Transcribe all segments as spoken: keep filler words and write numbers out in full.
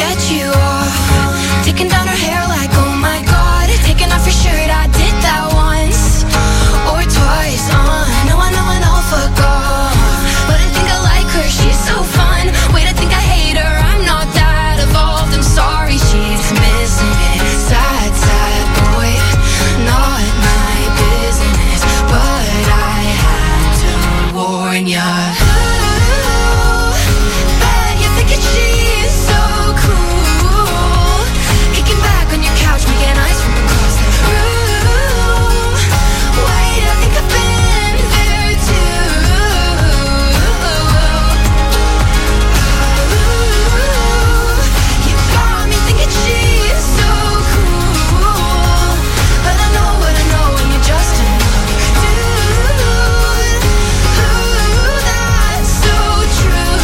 get you off. Taking down her hair like, oh my god. Taking off your shirt, I did that once or twice. Uh, no, I know, I know, fuck off. But I think I like her, she's so fun. Wait, I think I hate her, I'm not that evolved. I'm sorry, she's missing it. Sad, sad boy, not my business, but I had to warn ya. Ooh, bet you're thinking she's so cool. Kicking back on your couch, making eyes from across the room. Wait, I think I've been there too. Ooh, you got me thinking she's so cool. But I know what I know, and you're just another dude. Ooh, that's so true.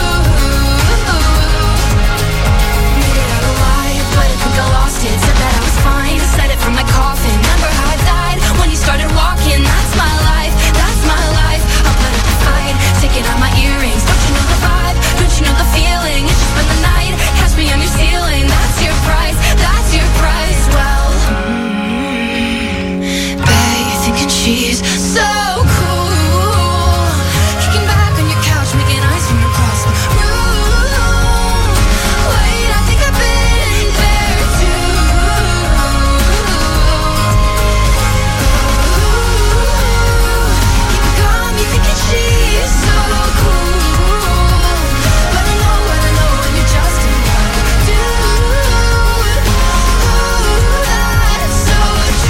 Made it out alive, but I think I lost it. Said that I was fine, said it from my coffin. Remember how I died when you started walking? That's my life, that's my life. I'll put up a fight, taking out my earrings. Don't you know the vibe? Don't you know the feeling? It's just been the night, catch me on your ceiling. That's your price, that's your price. Well, mm, bet you're thinking she's so cool. Kicking back on your couch, making eyes from across the room. Wait, I think I've been there too. Ooh, you got me thinking she's so cool. But I know what I know, and you're just another dude. Ooh, that's so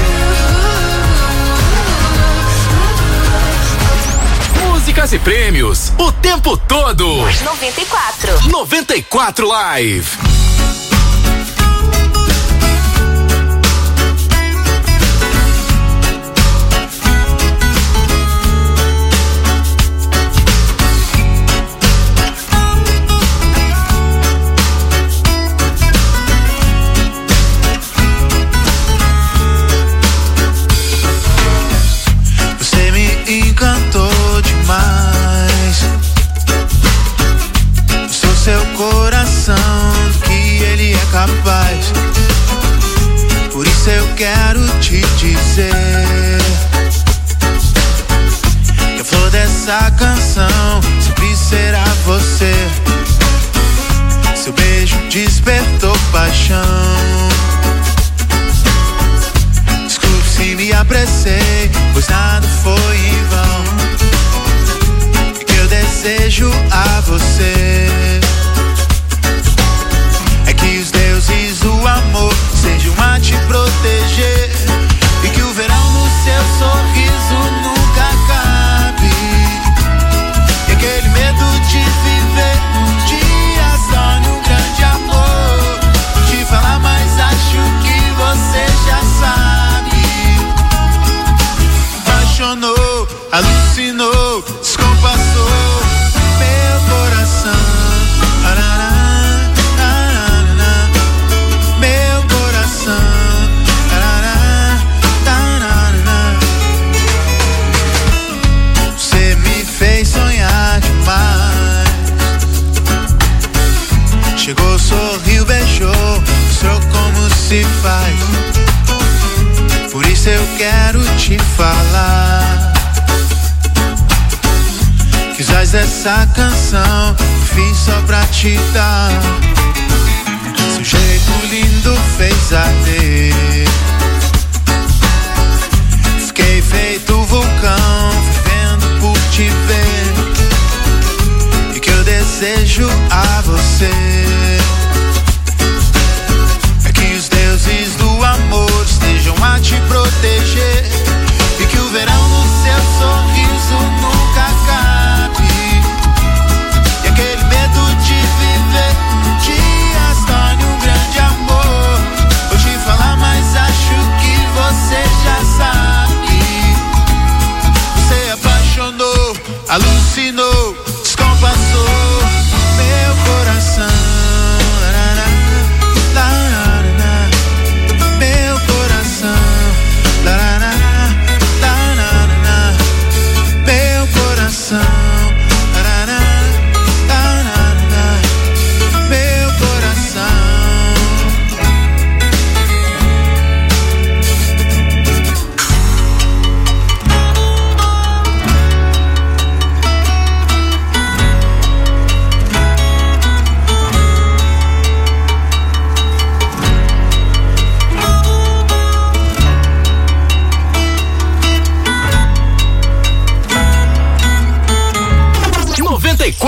true. Músicas e prêmios o tempo todo. noventa e quatro. noventa e quatro Live. Você me encantou demais. Sou seu coração, do que ele é capaz. Por isso eu quero te dizer que a flor dessa canção sempre será você. Seu beijo despertou paixão. Desculpe se me apressei, pois nada foi em vão. O que eu desejo a você é que os deuses do amor sejam a te proteger, e que o verão no seu sorriso nunca acabe. E aquele medo de viver um dia só num grande amor, te falar, mas acho que você já sabe. Apaixonou, alucinou, descompassou meu coração. Arará, arará, meu coração. Arará, arará. Você me fez sonhar demais. Chegou, sorriu, beijou, mostrou como se faz. Por isso eu quero te falar que os ais dessa canção fiz só pra te dar. Seu jeito lindo fez arder. Fiquei feito vulcão, vivendo por te ver. E o que eu desejo a você é que os deuses do amor estejam a te proteger, e que o verão no seu sorriso nunca acabe. E aquele medo de viver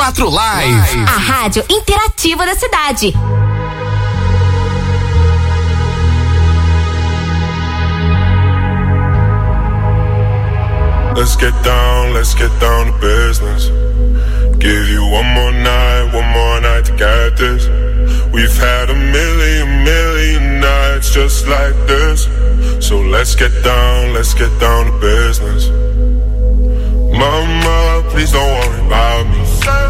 quatro Live. A rádio interativa da cidade. Let's get down, let's get down to business. Give you one more night, one more night to get this. We've had a million, million nights just like this. So let's get down, let's get down to business. Mama, please don't worry about me.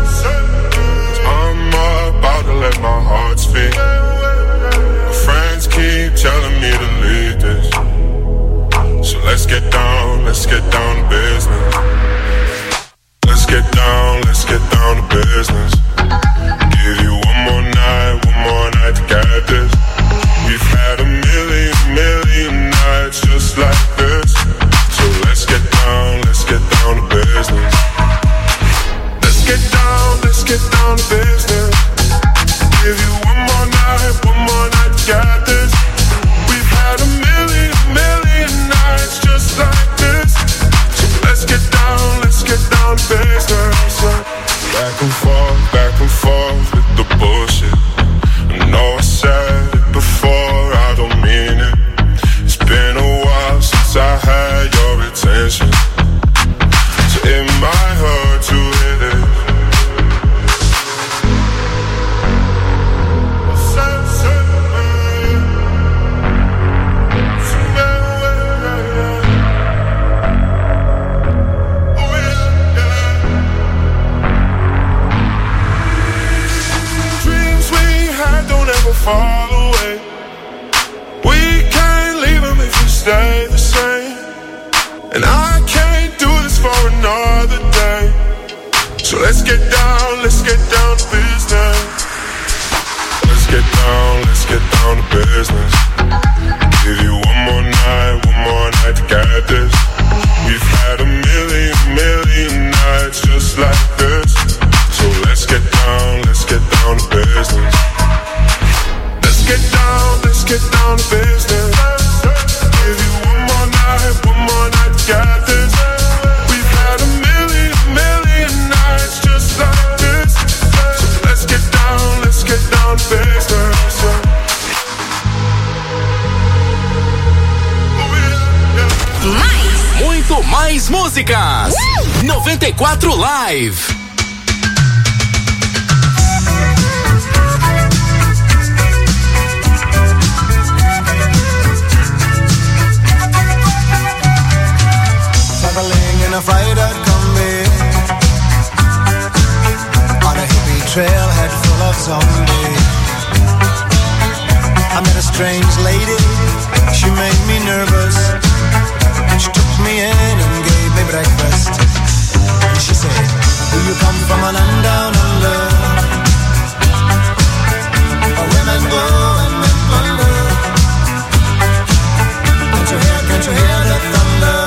I'm about to let my heart speak. My friends keep telling me to leave this. So let's get down, let's get down to business. Let's get down, let's get down to business. Give you one more night, one more night to get this. We've had a million, million nights just like this. So let's get down, let's get down to business. Let's get down, let's get down to business. Give you one more night, one more night to get this. We've had a million, million nights just like this. So let's get down, let's get down to business. Back and forth, back and forth with the bullshit. I know I said it before, I don't mean it. It's been a while since I had your attention. So it might hurt to hit it. Fall away. We can't leave them if we stay the same. And I can't do this for another day. So let's get down, let's get down to business. Let's get down, let's get down to business. Give you one more night, one more night to get this. We've had a million, million nights just like this. So let's get down, let's get down to business. Let's get down, let's get down to business. Give you one more night, one more night to get this. We've had a million, million nights just like this. So let's get down, let's get down to business. Mais, muito mais músicas. Uh! noventa e quatro Live. Traveling in a freighter combi on a hippie trailhead full of zombies. I met a strange lady, she made me nervous. She took me in and gave me breakfast. And she said, do you come from a land down under, where women go and men wonder? Can't you hear, can't you hear the thunder?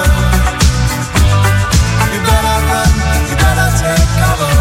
You better run, you better take cover.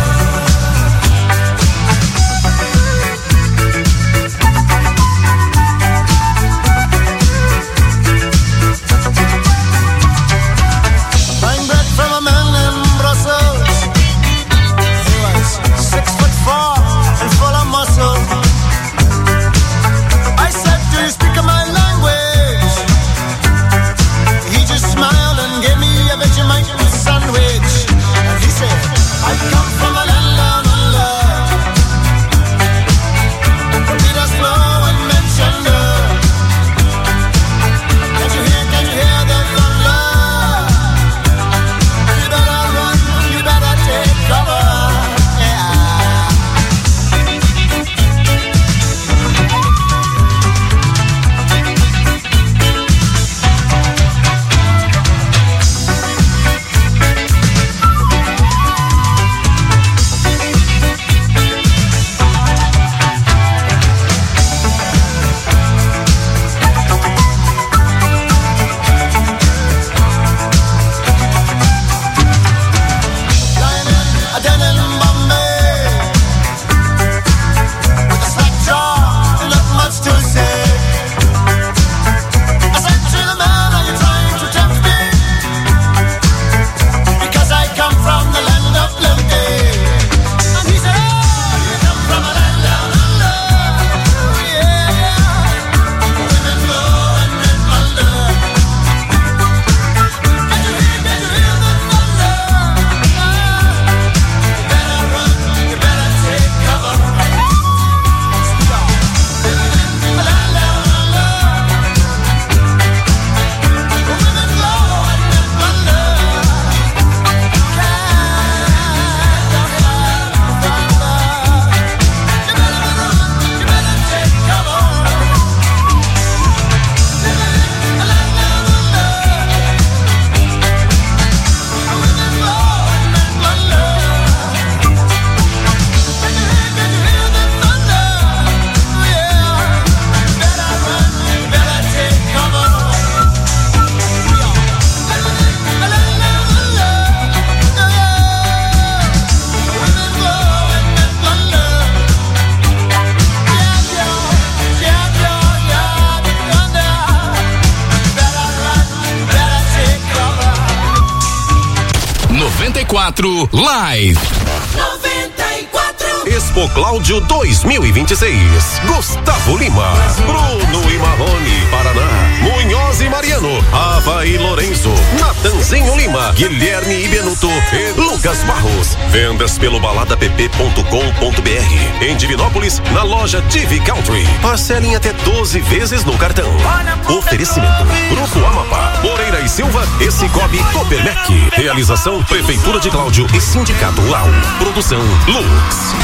quatro Live. noventa e quatro Expo Cláudio dois mil e vinte e seis. Gustavo Lima, Bruno e Marrone, Paraná, Munhoz e Mariano, Ava e Lorenzo, Natanzinho Lima, Guilherme e Benuto e Lucas Barros. Vendas pelo balada p p ponto com ponto b r. Em Divinópolis, na loja T V Country. Parcelem até doze vezes no cartão. Oferecimento: Grupo Amapá, Moreira e Silva e Cicobi Copermec. Realização: Prefeitura de Cláudio e Sindicato Rural. Produção: Lux.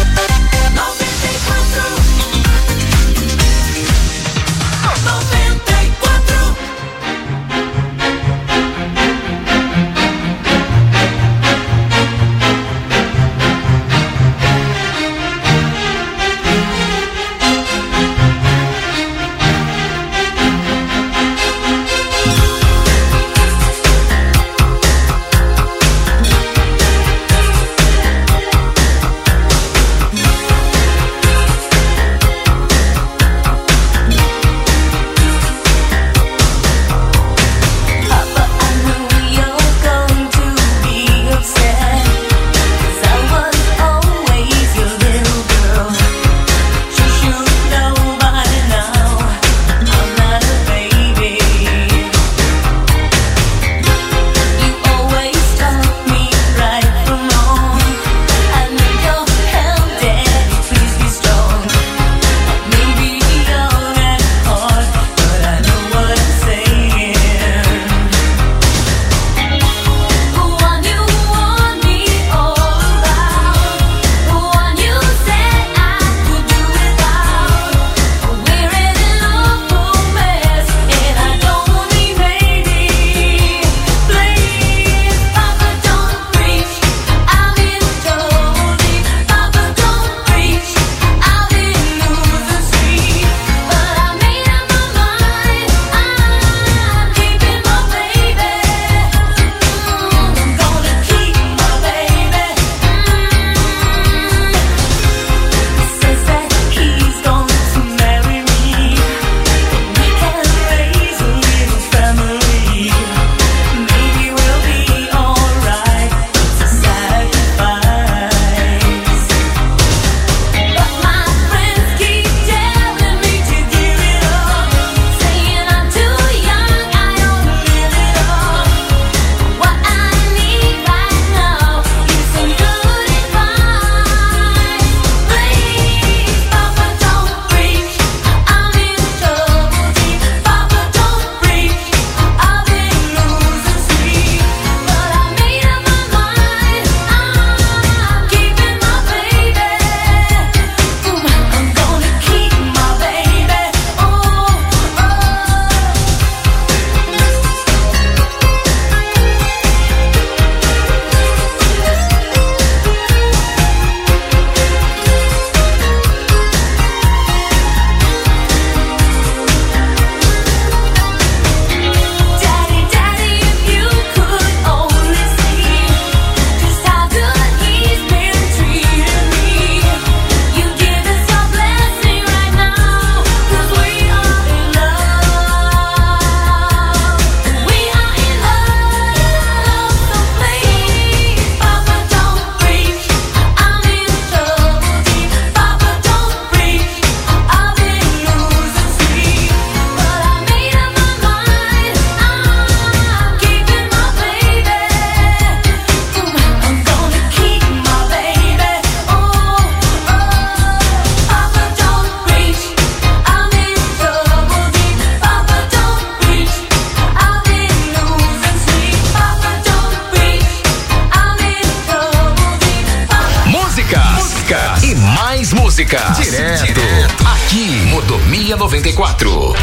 músicas. Direto, Direto. Aqui, Mordomia noventa e quatro.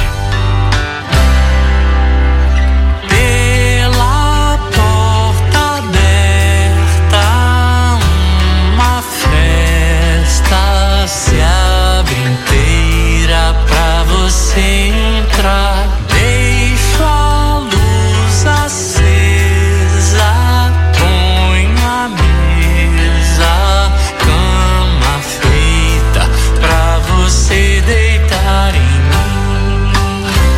Pela porta aberta, uma festa se abre inteira pra você entrar. Deixo a luz acesa, ponho a mesa, cama feita pra você deitar em mim.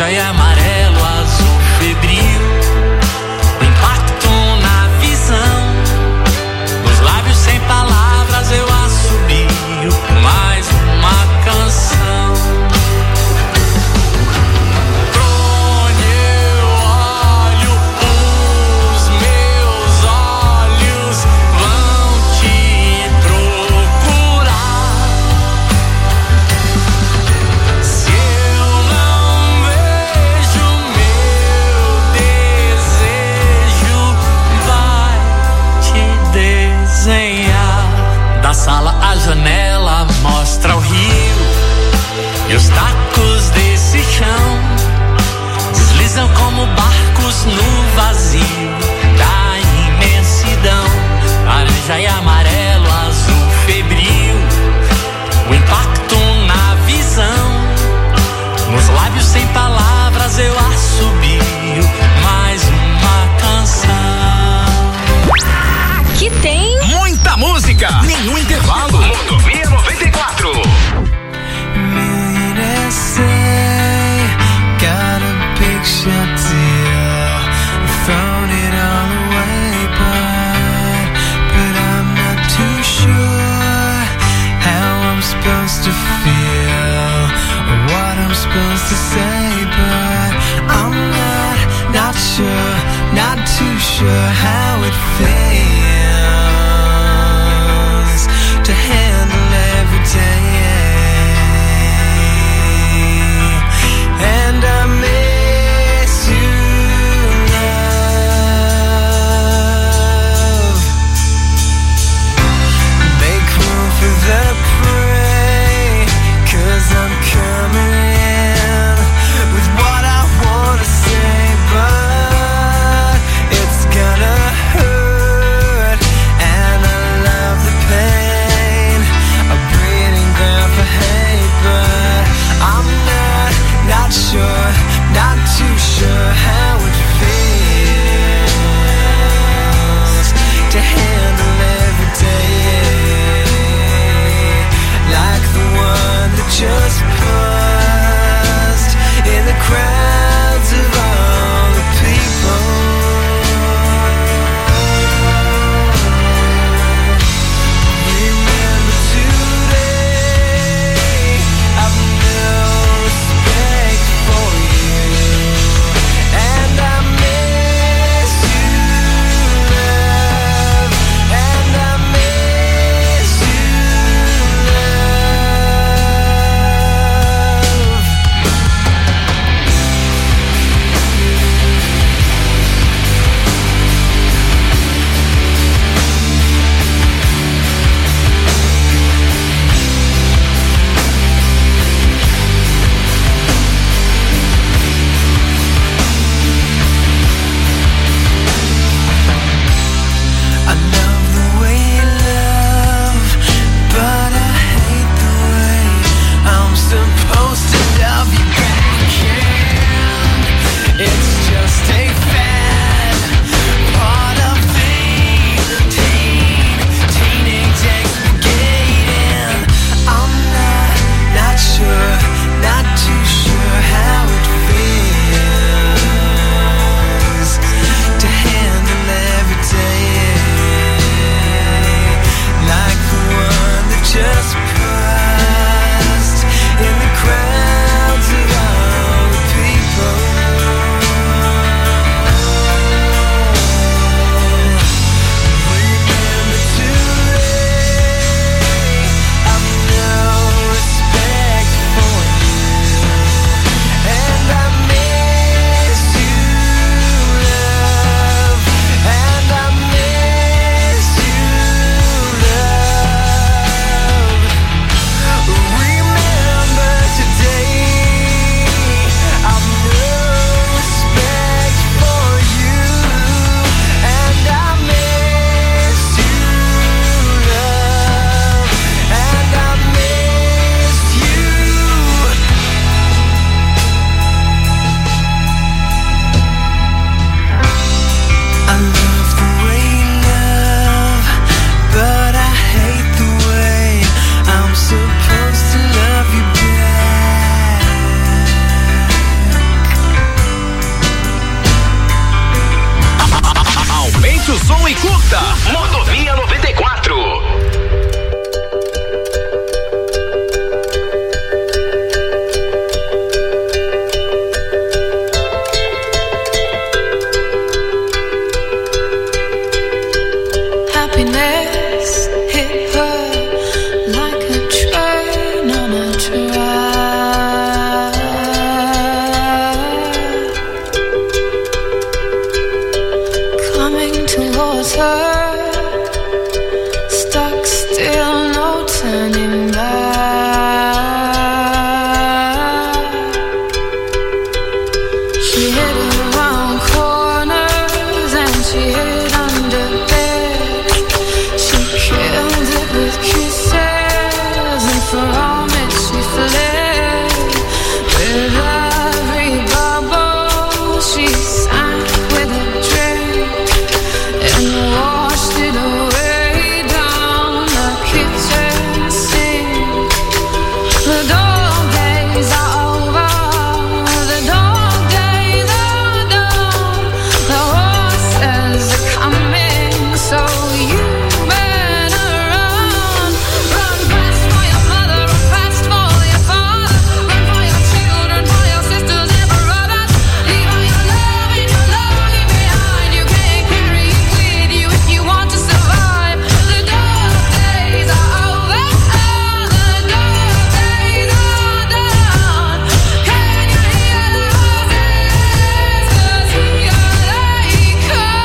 laranja e amarelo, azul febril. O impacto na visão, nos lábios sem palavras eu assobio mais uma canção. Onde eu olho, os meus olhos vão te procurar. Se eu não vejo, meu desejo vai te desenhar. Da sala à janela mostra o rio e os tacos desse chão deslizam como barcos no vazio da imensidão. Laranja e amarelo, azul febril. O impacto na visão, nos lábios sem palavras eu assobio mais uma canção. Que tem Muita música, nenhum intervalo. Rodovia noventa e quatro. Millionaires say, got a big shot deal, thrown it all away, but, but I'm not too sure how I'm supposed to feel, or what I'm supposed to say, but I'm not, not sure, not too sure how it feels to handle every day. And I miss you, love. Make room for the prey, 'cause I'm coming in with what I wanna say, but it's gonna hurt, and I love the pain. e curta Rodovia noventa e quatro. Happiness hit her like a train on a track. Coming towards her, stuck still, no turning back. She hid around corners and she hid under beds. She killed it with kisses and from it she fled. With every bubble she sank with a drink and washed it away down the kitchen sink. The dog days are over, the dog days are done. The horses are coming, so you better run. Run fast for your mother, run fast for your father. Run for your children, for your sisters and brothers. Leave all your love and your longing behind. You can't carry it with you if you want to survive. The dog days are over, the dog days are done. Can you hear the horses? 'Cause here they come.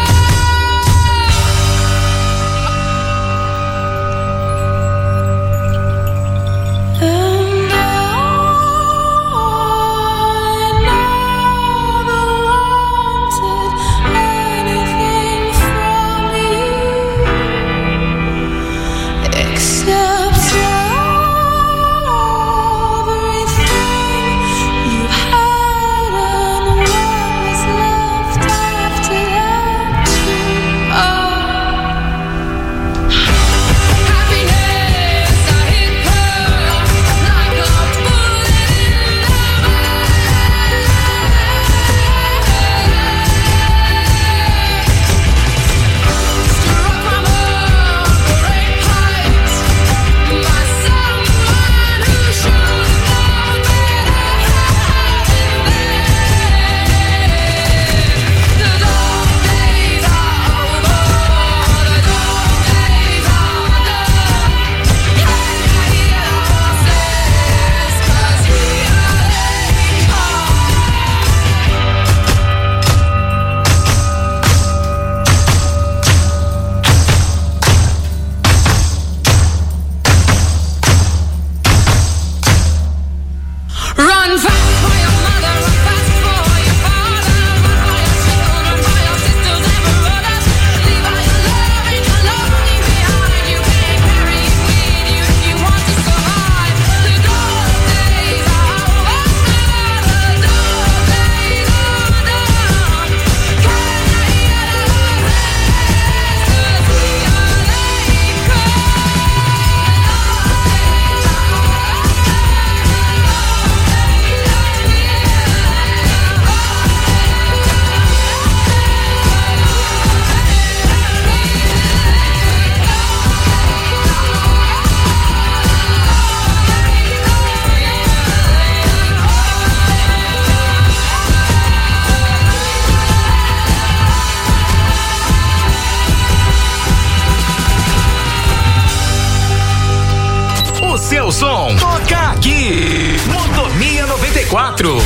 And I never wanted anything from you except everything you had and what was left after that too. Oh. Happiness, I hit her like a bullet in the back. Struck from a great height by someone who should have known better than that. The dog days are over, the dog days are done. Can you hear the horses? 'Cause here they come. Run fast for your mother, run fast for your father. Run for your children, for your sisters and brothers. Leave all your love and your longing behind. You can't carry it with you if you want to survive. The dog days are over, the dog days are done. Can you hear the horses? 'Cause here they come. O seu som toca aqui. Rodovia noventa e quatro.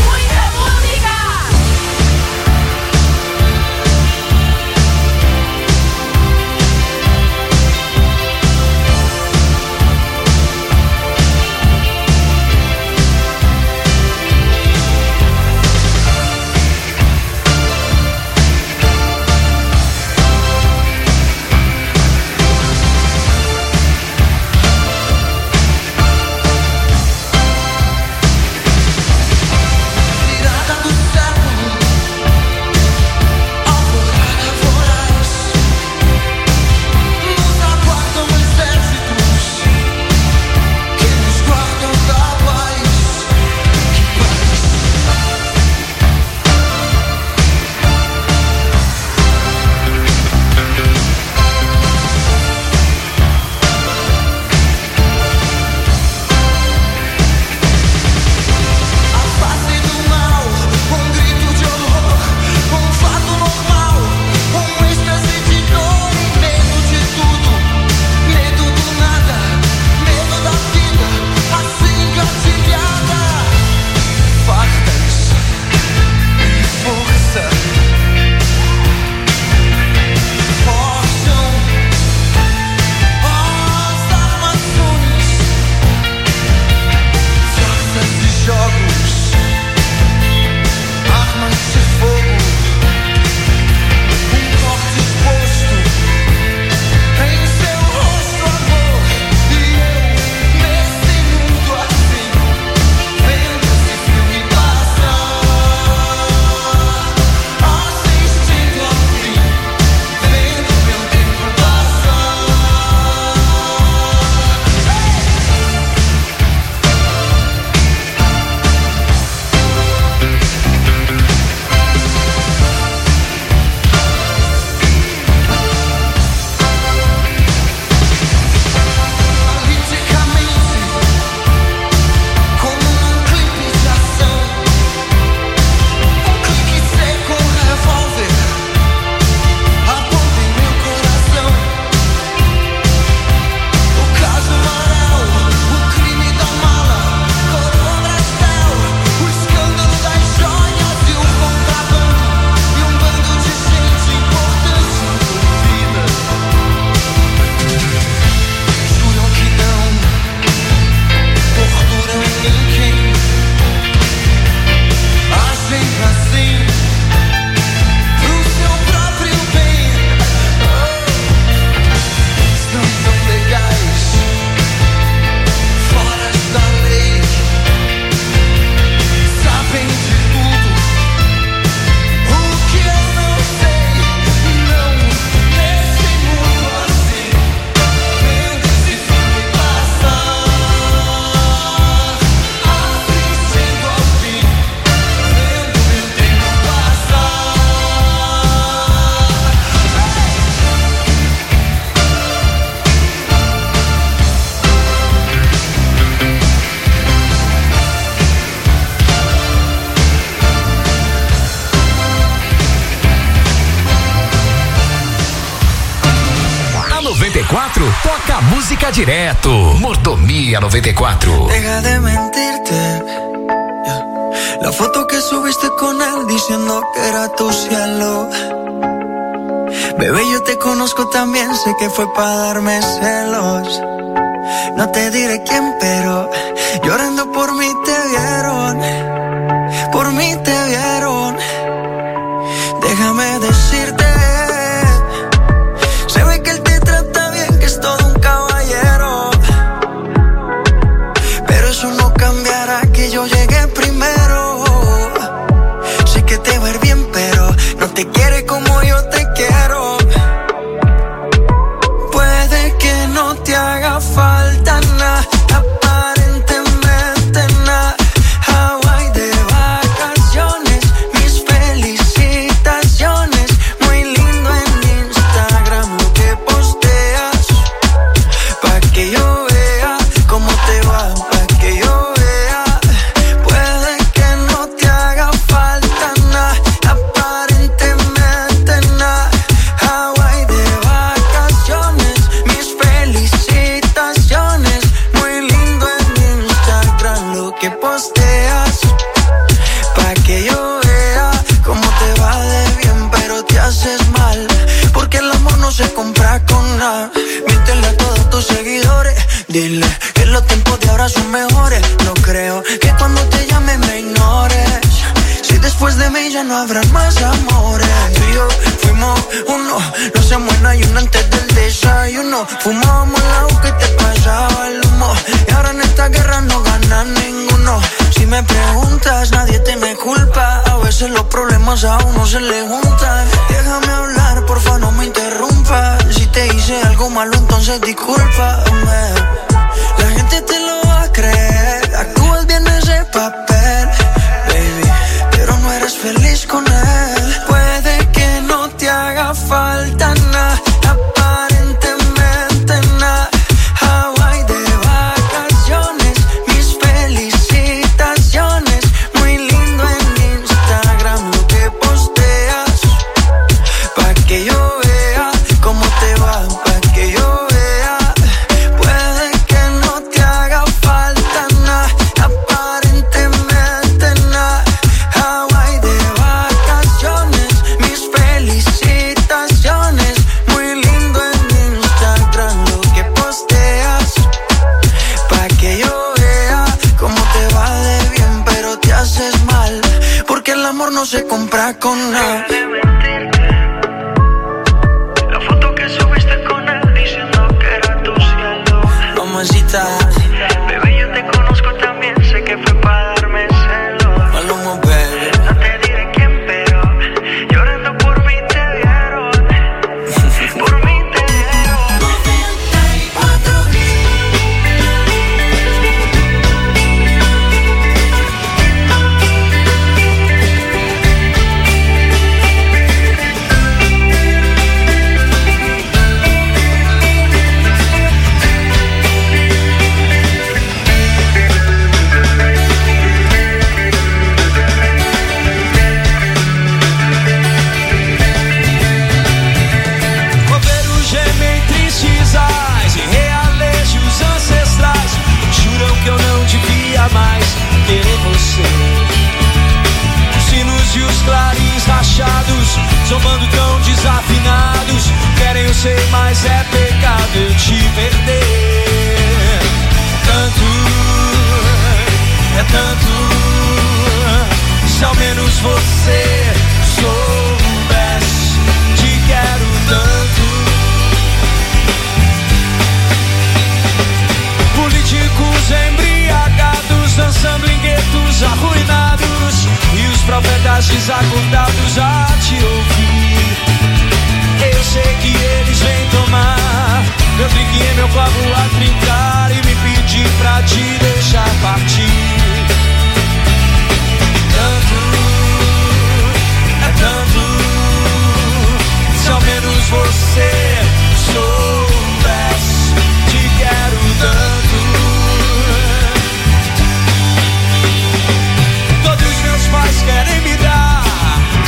quatro toca música direto. Mordomia noventa e quatro. Deja de mentirte. Yeah. La foto que subiste con él diciendo que era tu cielo. Bebé, yo te conozco también, sé que fue para darme celos. No te diré quién, pero llorando por mí te vieron. Por mí te vieron. Déjame decirte, se ve que él te trata bien, que es todo un caballero. Pero eso no cambiará que yo llegué primero. Sé que te va a ir bien, pero no te quiere como yo te quiero. Puede que no te haga falta nada, aparentemente nada. Hawaii de vacaciones, mis felicitaciones. Muy lindo en Instagram lo que posteas, pa' que yo vea cómo te va, pa' que yo vea. Puede que no te haga falta nada, aparentemente nada. Hawaii de vacaciones, mis felicitaciones. Muy lindo en Instagram lo que posteas, pa' que yo vea cómo te va de bien, pero te haces mal, porque el amor no se compra con nada. Miéntele a todos tus seguidores, dile que los tiempos de ahora son mejores. No creo que cuando te llame me ignores, si después de mí ya no habrá más amores. Tú y yo fuimos uno, no hacemos en ayuno antes del desayuno. Fumábamos el agua que te pasaba el humo, y ahora en esta guerra no gana ninguno. Si me preguntas, nadie tiene culpa, a veces los problemas a uno se le juntan. Déjame hablar, porfa, no me interrumpas. Si te hice algo malo, entonces discúlpame. La gente te lo va a creer, actúas bien ese papel, baby, pero no eres feliz con él. Puede que no te haga falta nada, aparentemente nada. Hawaii de vacaciones, mis felicitaciones. Muy lindo en Instagram lo que posteas, pa' que yo vea cómo te va, pa' que yo vea. Puede que no te haga falta nada, aparentemente nada. Hawaii de vacaciones, mis felicitaciones. Muy lindo en Instagram lo que posteas, pa' que yo vea cómo te va de bien, pero te haces mal, porque el amor no se compra con nada. La foto que subiste con él diciendo que era tu cielo. Mamacita, bebé, yo te conozco también, sé que fue para darme celos. Maluma, baby. No te diré quién, pero llorando por mí te vieron. Por mí te vieron. Coveiro geme em tristes ais, em realejos ancestrais, juram que eu não devia mais querer você. Os sinos e os clarins rachados, zombando tão desafinados, querem eu sei, mas é pecado eu te perder. Tanto, é tanto, se ao menos você soubesse, te quero tanto. Políticos embriagados, dançando em guetos arruinados, e os profetas desacordados a te ouvir. Eu sei que eles vêm tomar meu drink e meu copo a trincar, e me pedir pra te deixar partir. Tanto, é tanto, se ao menos você soubesse, te quero tanto. Todos meus pais querem me dar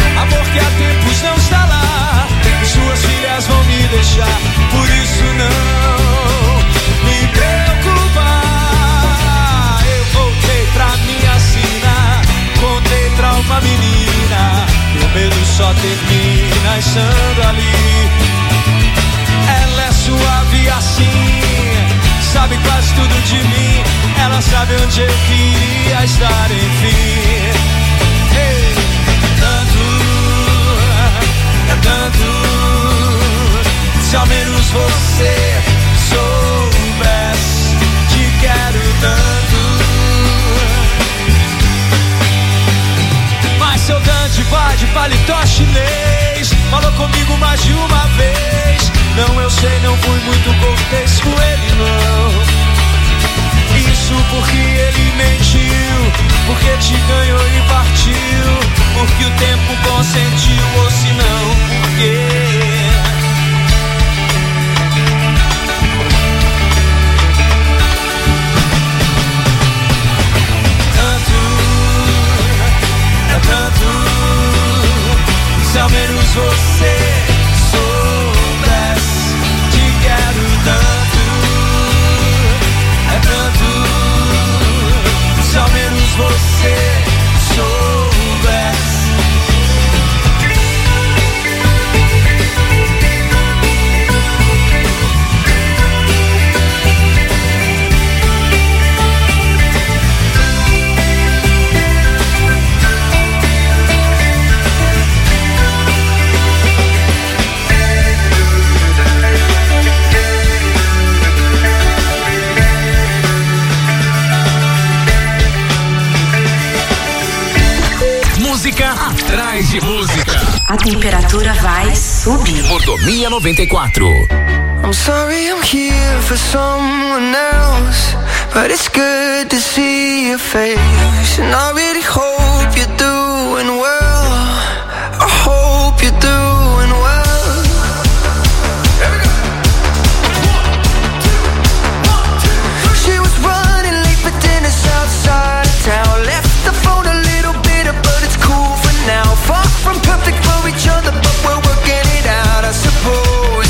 medo só termina estando ali. Ela é suave assim, sabe quase tudo de mim. Ela sabe onde eu queria estar, enfim. Ei, tanto, é tanto. Se ao menos você soubesse, te quero tanto. Mas seu Dante vai de paletó chinês, falou comigo mais de uma vez. Não, eu sei, não fui muito cortês com ele, não. Isso porque ele mentiu, porque te ganhou e partiu, porque o tempo consentiu, ou se não, porque... Se ao menos você soubesse, te quero tanto, é tanto. Se ao menos você soubesse. Atrás de música. A temperatura vai subir. Mordomia noventa e quatro. I'm sorry I'm here for someone else, but it's good to see your face. And I really hope you're doing well. I hope you're doing well. She was running late for dinner outside of town. Left the phone a little bitter, but it's cool for now. Far from perfect for each other, but we're working it out, I suppose.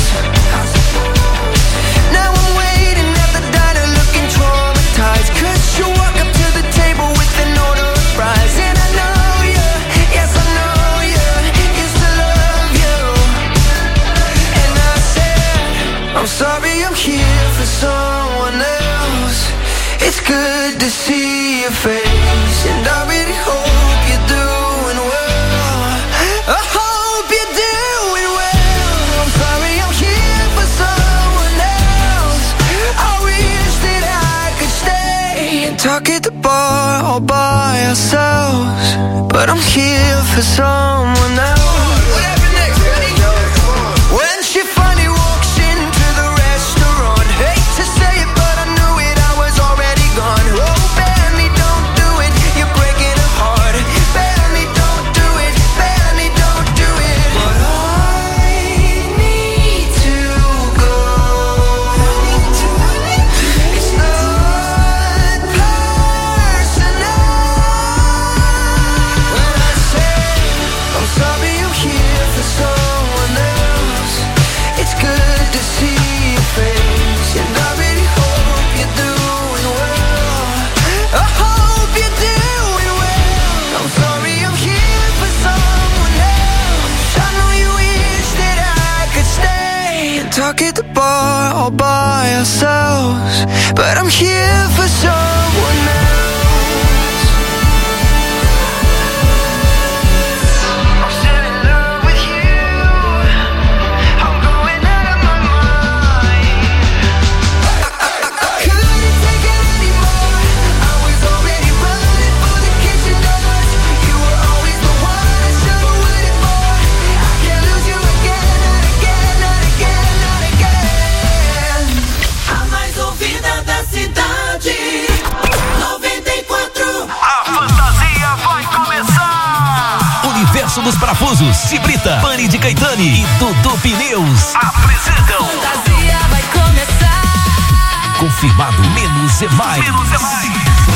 Now I'm waiting at the diner looking traumatized, cause you walk up to the table with an order of fries. And I know you, yes I know you, used to love you. And I said, I'm sorry I'm here for someone else. It's good to see your face, and I really hope you're doing well. I hope you're doing well. I'm sorry I'm here for someone else. I wish that I could stay and talk at the bar all by ourselves, but I'm here for someone else. What happened next, buddy? When she finally walks into the restaurant, hate to say it, but I knew it, I was already gone. Oh, Benny, don't do it, you're breaking her heart. Benny, don't do it, Benny, don't do it. But I need to go. It's not personal. When I say I'm sorry I'm here for someone else, it's good to see your face, and I really hope you're doing well. I hope you're doing well. I'm sorry I'm here for someone else. I know you wish that I could stay and talk at the bar all by ourselves, but I'm here for someone else. I'm still in love with you. I'm going out of my mind. Couldn't take it anymore. I was already running for the kitchen doors. You were always the one I should have waited for. I can't lose you again, not again, not again, not again. A mais ouvida da cidade. noventa e quatro. A fantasia vai começar. Universo dos Parafusos, Cibrita, Pani de Caetani e Dudu Pneus apresentam. Fantasia vai começar. Confirmado, menos é mais. Menos é mais.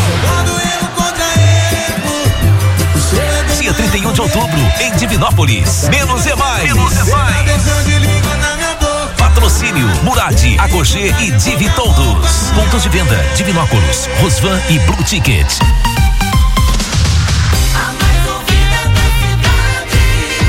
Dia trinta e um de outubro, em Divinópolis. Menos é mais. Menos é mais. Patrocínio Murad, Agogê e Divi Todos. Pontos de venda: Divinópolis, Rosvan e Blue Ticket. A mais ouvida da cidade.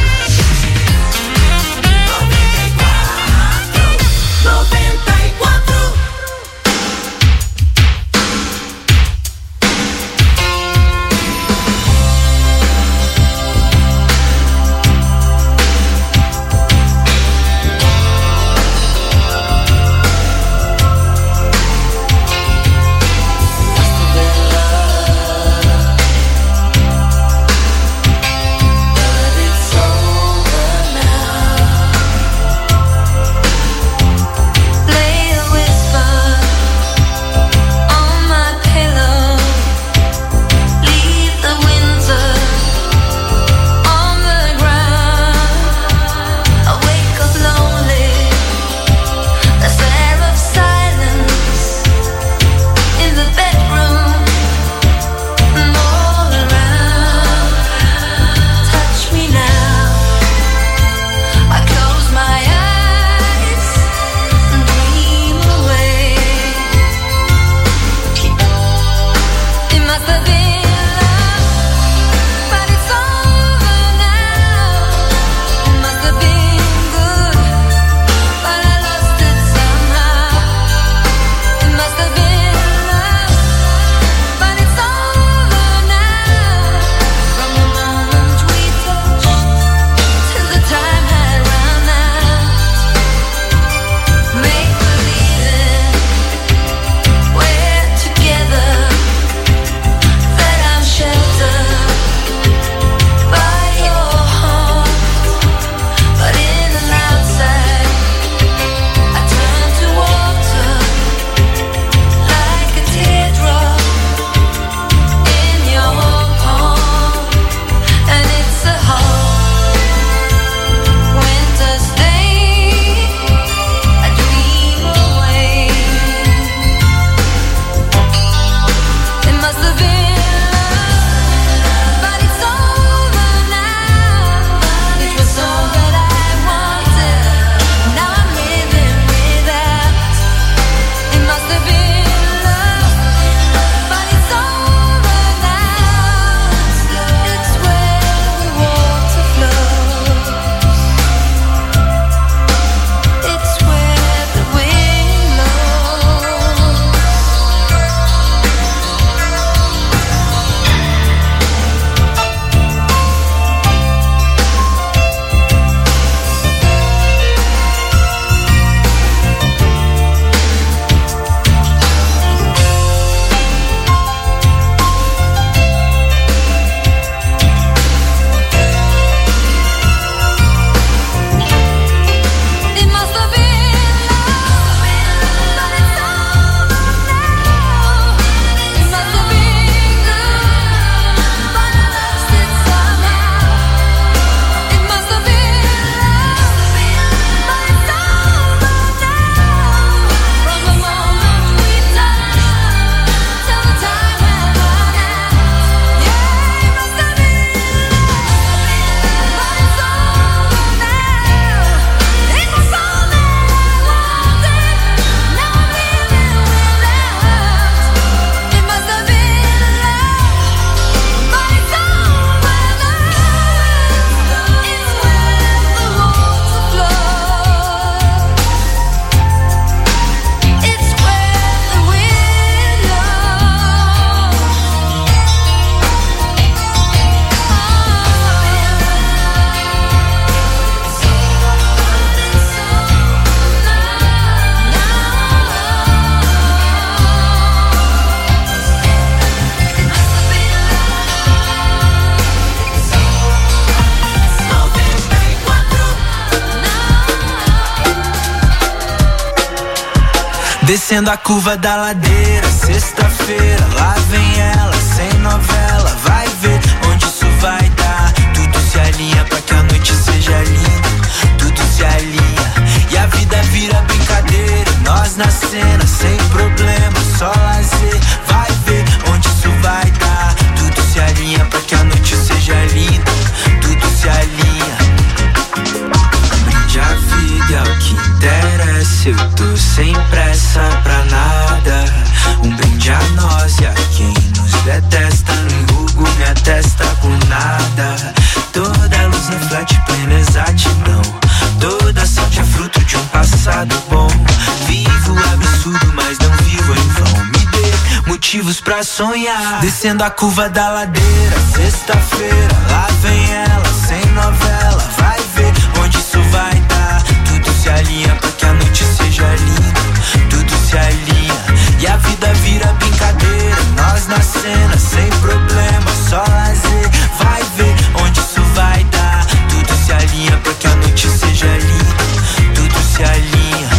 Descendo a curva da ladeira, sexta-feira, lá vem ela, sem novela, vai ver onde isso vai dar. Tudo se alinha pra que a noite seja linda, tudo se alinha e a vida vira brincadeira. Nós na cena, sem problema, só lazer, vai ver onde isso vai dar. Tudo se alinha pra que a noite seja linda, tudo se alinha. Brinde a vida, é o que interessa, eu tô sem pressa pra nada. Um brinde a nós e a quem nos detesta, no Google me atesta com nada. Toda luz reflete plena exatidão, toda sorte é fruto de um passado bom. Vivo absurdo, mas não vivo em vão. Me dê motivos pra sonhar. Descendo a curva da ladeira, sexta-feira, lá vem ela, sem novela, vai ver onde isso vai dar. Tudo se alinha pra que a noite seja linda, tudo se alinha e a vida vira brincadeira. Nós na cena, sem problema, só lazer, vai ver onde isso vai dar. Tudo se alinha pra que a noite seja linda, tudo se alinha.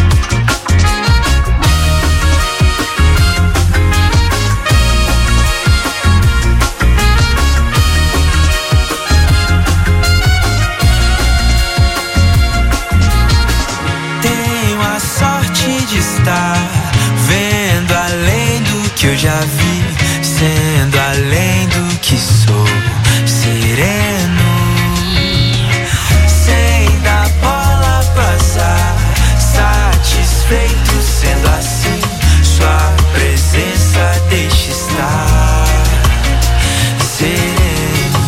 Tenho a sorte de estar vendo além do que eu já vi, sendo além do que sou, sereno, sem dar bola pra azar, satisfeito sendo assim. Sua presença deixa estar sereno,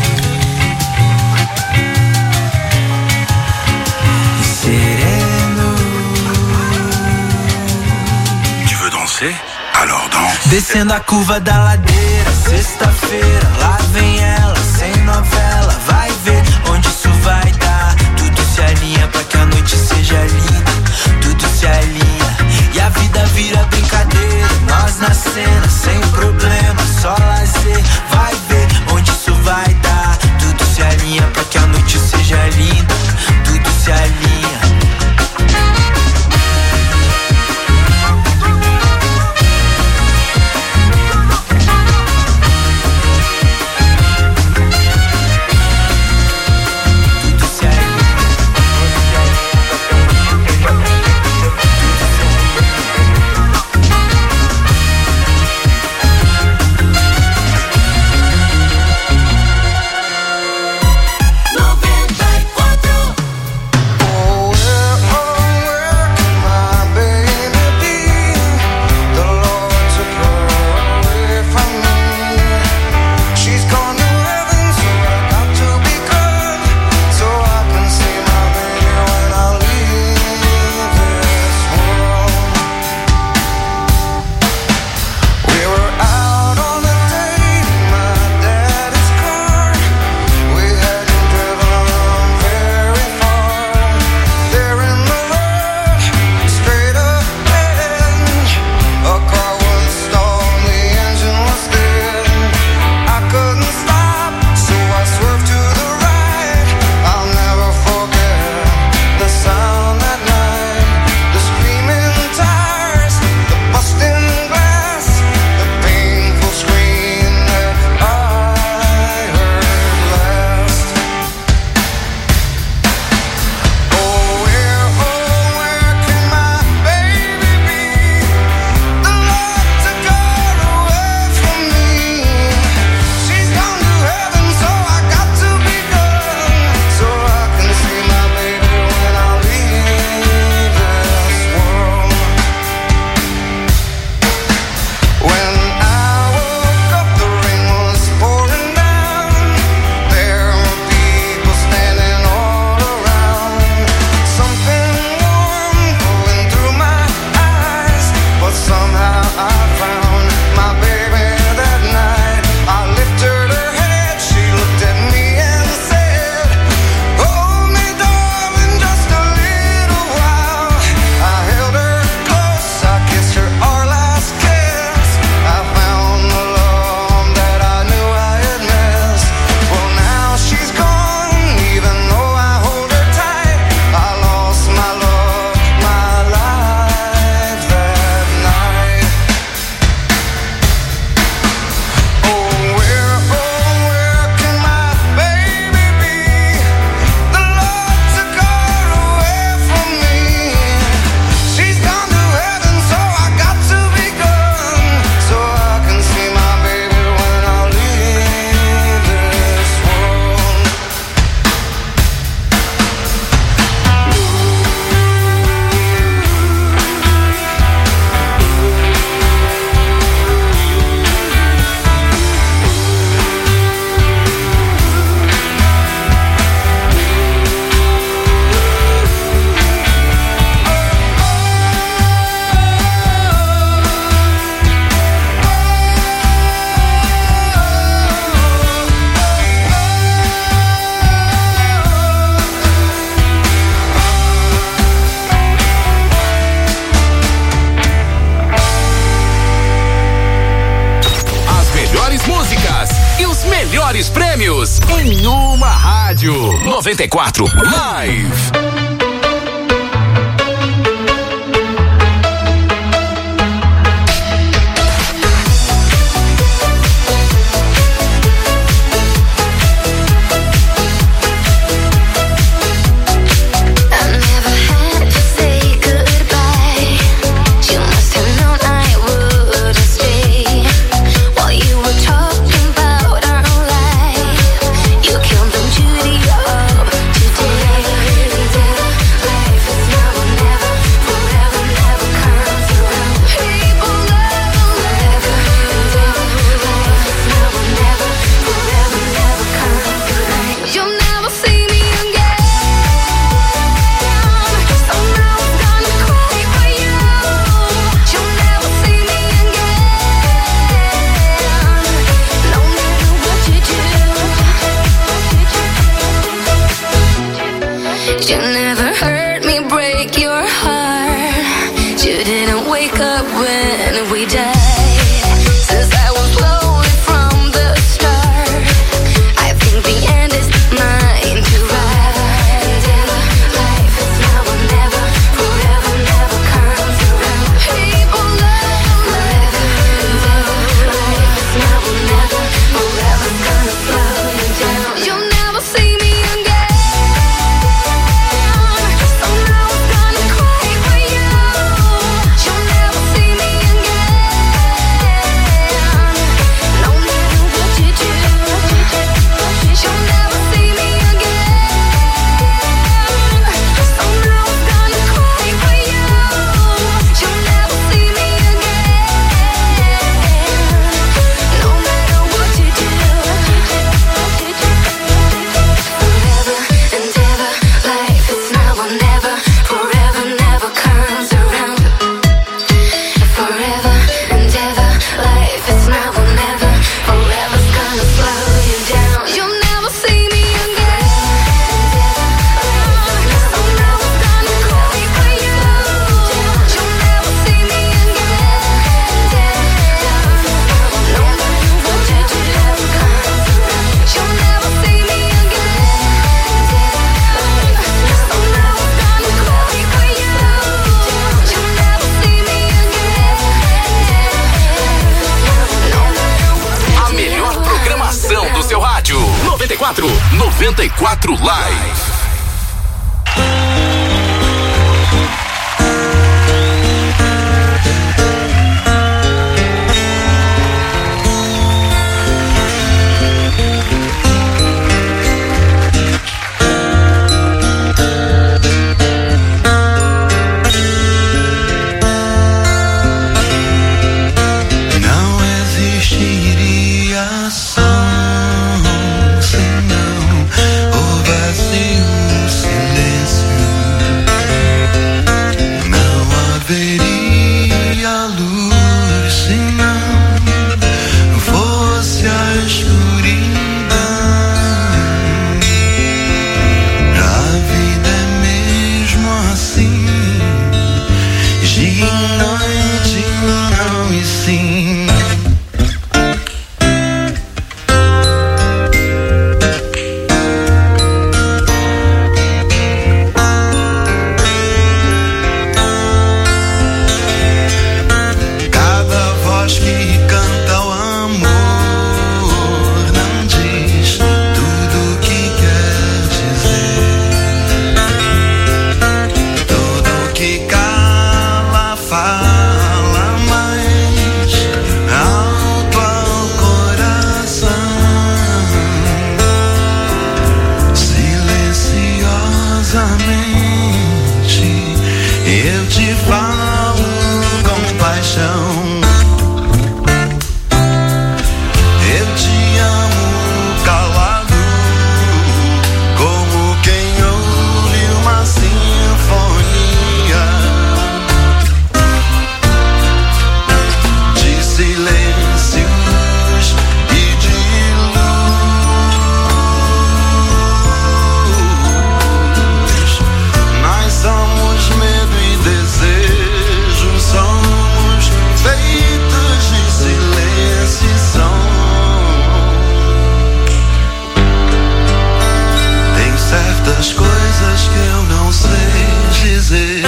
sereno. Tu veux danser? Alors danse. Descendo a curva da ladeira, sexta-feira, lá vem ela, sem novela, vai ver onde isso vai dar. Tudo se alinha pra que a noite seja linda, tudo se alinha e a vida vira brincadeira. Nós na cena, sem problema, só lazer, vai ver onde isso vai dar. Tudo se alinha pra que a noite seja linda, tudo se alinha. em uma rádio. noventa e quatro Live. noventa e quatro Live. Vacilo certas coisas que eu não sei dizer.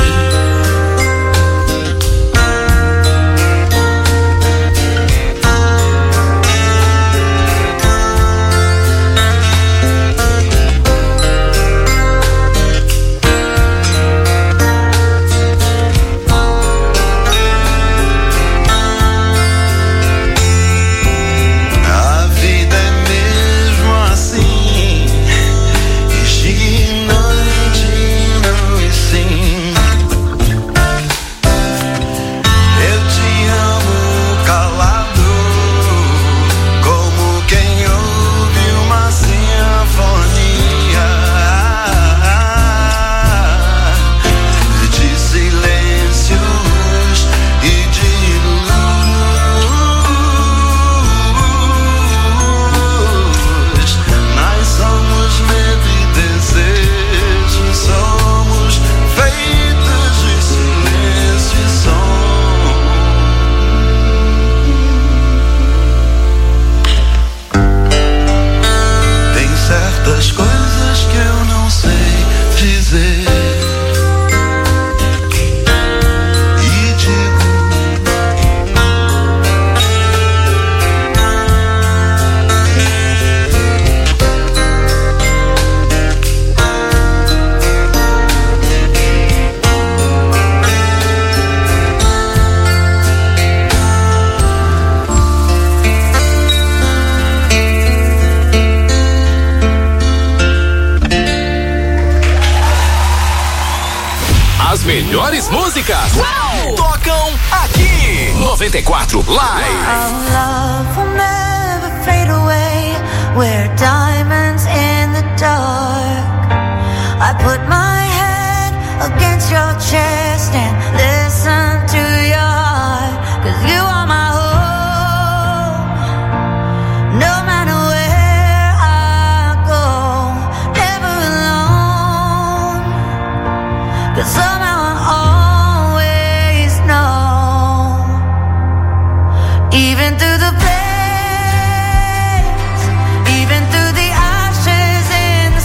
Melhores músicas Uau! Tocam aqui noventa e quatro Live. Our love will never fade away. We're diamonds in the dark. I put my